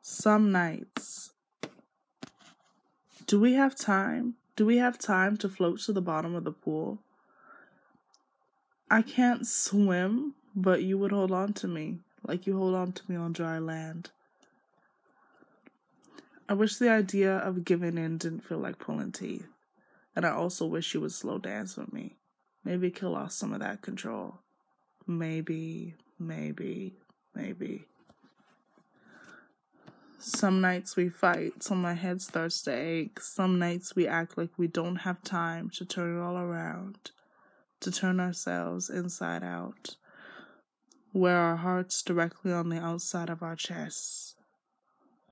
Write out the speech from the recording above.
Some nights. Do we have time? Do we have time to float to the bottom of the pool? I can't swim, but you would hold on to me like you hold on to me on dry land. I wish the idea of giving in didn't feel like pulling teeth. And I also wish you would slow dance with me. Maybe kill off some of that control. Maybe. Some nights we fight till my head starts to ache. Some nights we act like we don't have time to turn it all around, to turn ourselves inside out, wear our hearts directly on the outside of our chests.